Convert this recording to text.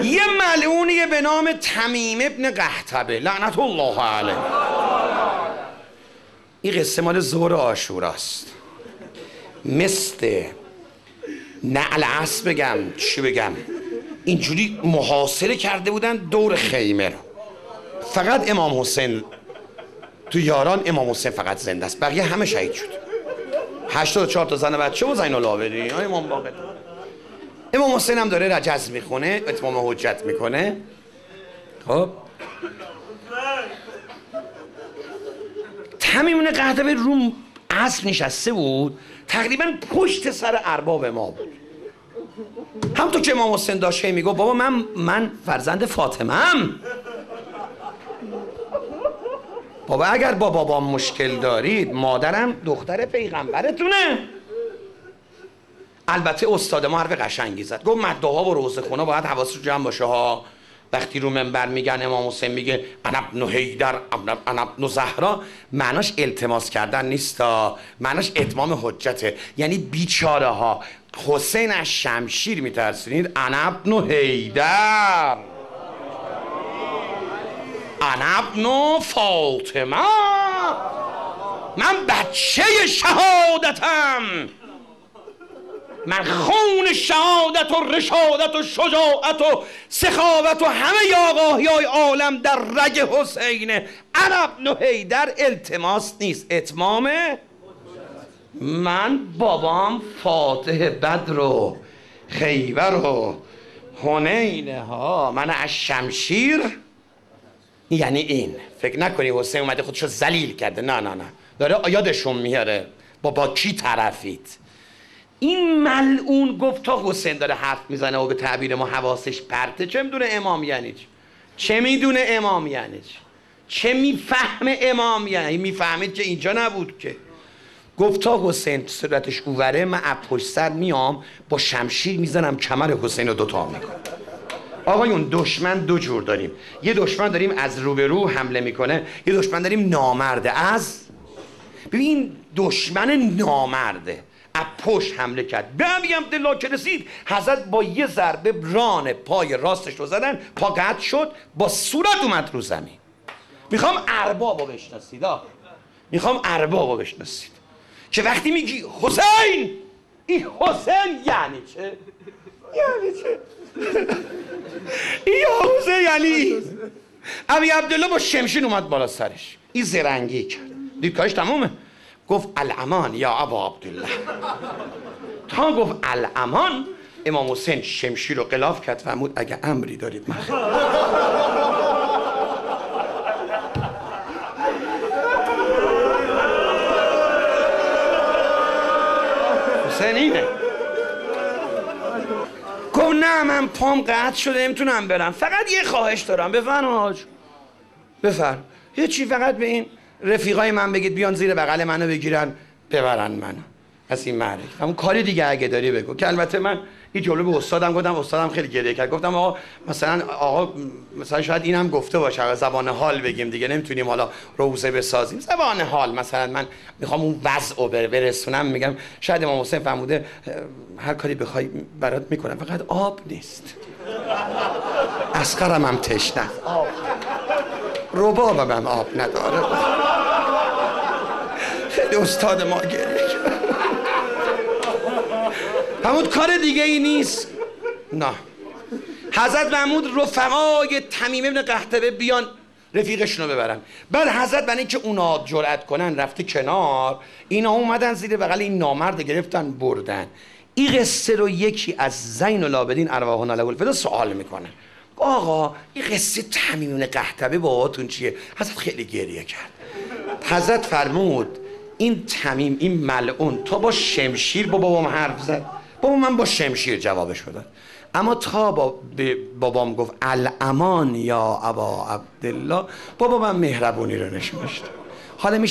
یه ملعونیه به نام تمیم ابن قحطبه لعنت الله علیه. این قصه مال ظهر عاشوراست. مثل نه العصر بگم چی بگم، اینجوری محاصره کرده بودن دور خیمه رو. فقط امام حسین تو یاران، امام حسین فقط زنده است، بقیه همه شهید شد. 84 تا زن بچه و زین العابدین امام باقر. امام حسین هم داره رجز میخونه، اتمام حجت میکنه. خب تمیم بن قحطبه رو اسب نشسته بود، تقریبا پشت سر ارباب ما بود. همونطور که امام حسین داشت میگو بابا من فرزند فاطمه‌ام. بابا اگر با بابام مشکل دارید، مادرم دختر پیغمبرتونه. البته استاد ما حرف قشنگی زد، گفت مدعاها و روزخونا باید حواس رو جمع باشه ها. وقتی رو منبر میگن امام حسین میگه انا ابن حیدر انا ابن زهرا، معناش التماس کردن نیستا، معناش اتمام حجته. یعنی بیچاره ها حسین از شمشیر میترسونید، انا ابن حیدر انا ابن فاطمه، من بچه شهادتم، من خون شهادت و رشادت و شجاعت و سخاوت و همه آگاهی های عالم در رگ حسینه. انا ابن حیدر التماس نیست، اتمامه. من بابام فاتح بدر و خیبر و حنین ها، من از شمشیر. یعنی این فکر نکنی حسین اومده خودشو ذلیل کرده، نه نه نه، داره یادشون میاره با کی طرفید. این ملعون گفت تا حسین داره حرف میزنه و به تعبیر ما حواسش پرته، چه میدونه امام یعنی چه میدونه امام یعنی چه میفهمه امام یعنی میفهمید که اینجا نبود که. گفت تا حسین صورتش اووره، من از پشت سر میام با شمشیر میزنم کمر حسین رو دوتا میکنم. آقایون دشمن دو جور داریم، یه دشمن داریم از روبرو حمله میکنه، یه دشمن داریم نامرده. از ببین دشمن نامرده از پشت حمله کرد، به میگم دلا که رسید، حضرت با یه ضربه ران پای راستش رو زدن، پا قطع شد، با صورت اومد رو زمین. میخوام اربابو بشناسید، میخوام اربابو بشناسید که وقتی میگی حسین، این حسین یعنی چه؟ یعنی چه؟ این حسین یعنی ابی عبدالله با شمشیر اومد بالا سرش، این زرنگی کرد، دید کارش تمومه، گفت الامان یا ابا عبدالله. تا گفت الامان، امام حسین شمشیر رو غلاف کرد، فرمود اگه امری دارید من حسین اینه. گفت نه من پام قطع شده نمیتونم برم، فقط یه خواهش دارم، بفرمایید بفرم یه چی، فقط به این رفیقای من بگید بیان زیر بغل منو بگیرن ببرن منو از این معرکه. همون کاری دیگه اگه داری بگو. که البته من این جلو به استادم گفتم، استادم خیلی گریه کرد، گفتم آقا مثلا شاید اینم گفته باشه، زبان حال بگیم دیگه، نمیتونیم حالا روزه بسازیم، زبان حال مثلا من میخوام اون وضع رو برسونم، میگم شاید امام حسین فرموده هر کاری بخوای برات میکنم، فقط آب نیست. اسقرم هم تشنه، آب ربابم هم آب نداره. خیلی استاد ما گریه کرد. همون کار دیگه ای نیست. نه حضرت محمود رفقای تمیم ابن قحطبه بیان رفیقشونو ببرن، بعد حضرت برای اینکه اونا جرأت کنن رفته کنار، اینا اومدن زیر بغل این نامرد گرفتن بردن. این قصه رو یکی از زین العابدین ارواحنا له الفدا سوال میکنه، آقا این قصه تمیم ابن قحطبه باهاتون چیه؟ حضرت خیلی گریه کرد. حضرت فرمود این تمیم، این ملعون تا با شمشیر با بابام حرف زد، بابا من با شمشیر جوابش داد، اما تا بابام گفت الامان یا ابا عبدالله، بابا من مهربونی رو نشون داد. حالا